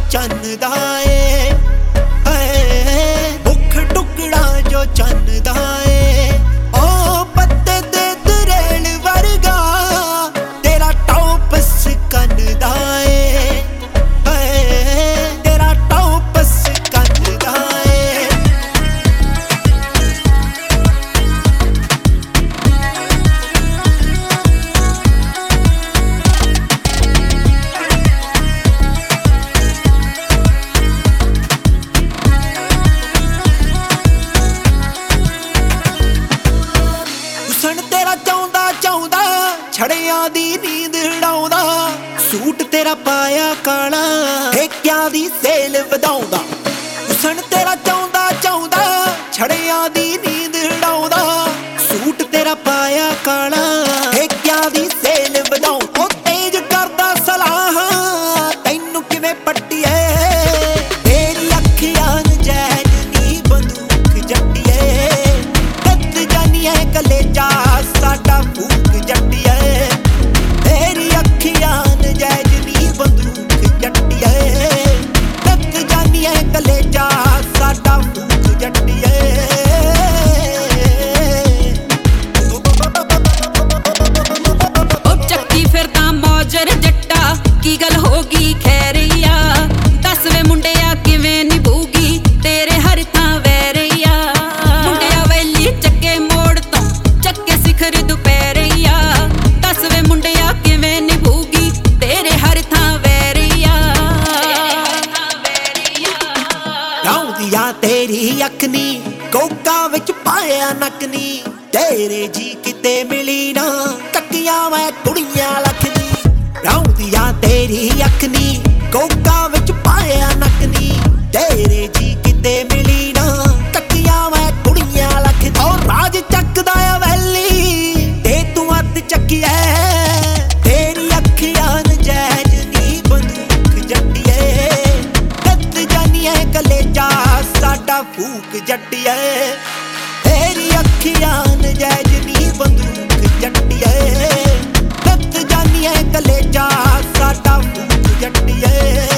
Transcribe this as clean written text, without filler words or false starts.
चन्नदा ए, मुख टुकड़ा जो चन्नदा ए। ओ पत्ते दे दरेल वर्गा तेरा टॉपस कन्नदा ए, तेरा टॉपस कन्नदा ए। तेरा चाहुंदा चाहुंदा छड़ियां दी नींद उड़ाउंदा, सूट तेरा पाया काला ठेकियां दी सेल वधाउंदा। हुसन तेरा चाहुंदा चाहुंदा छड़ियां दी नींद उड़ाउंदा, सूट तेरा पाया काला ठेकियां दी सेल वधाउंदा। ओ तेज करदा सलाह तैनू किवें पट्टीए, तेरी अखियां नजैज नी बंदूक जट्टीए। कद जानिए कलेजा साडा फूक जट्टीए, तेरी अखियां नजैज नी बंदूक जट्टीए। कद जानिए कलेजा साडा फूक जट्टीए। ओ चक्की फिरदा मौजर जट्टा की गल होगी खैरिया, दस वे मुंडिया किवें निभूगी तेरे हर थां वैरिया। मुंडिया वैली चक्के मोड़ तो चक्के सिखर दुपहरिया, दस वे मुंडिया किवें निभूगी तेरे हर थां वैरिया। रौंदिया तेरी अख नी कोका विच पाया नक नी, तेरे जी किते मिली ना कक्कियां मैं कुड़ियां लख नी। रौंदिया तेरी अख नी कोका विच पाया नक नी, तेरे जी किते मिली ना कक्कियां मैं कुड़ियां लख नी। और राज चकदा आ वैली ते तू अत चक्किया, तेरी अखियां नजैज नी बंदूक जट्टीए। कद जानिए कलेजा साडा फूक जट्टीए, तेरी अखियां नजैज नी बंदूक जट्टीए। कद जानिए कलेजा साडा फूक जट्टीए।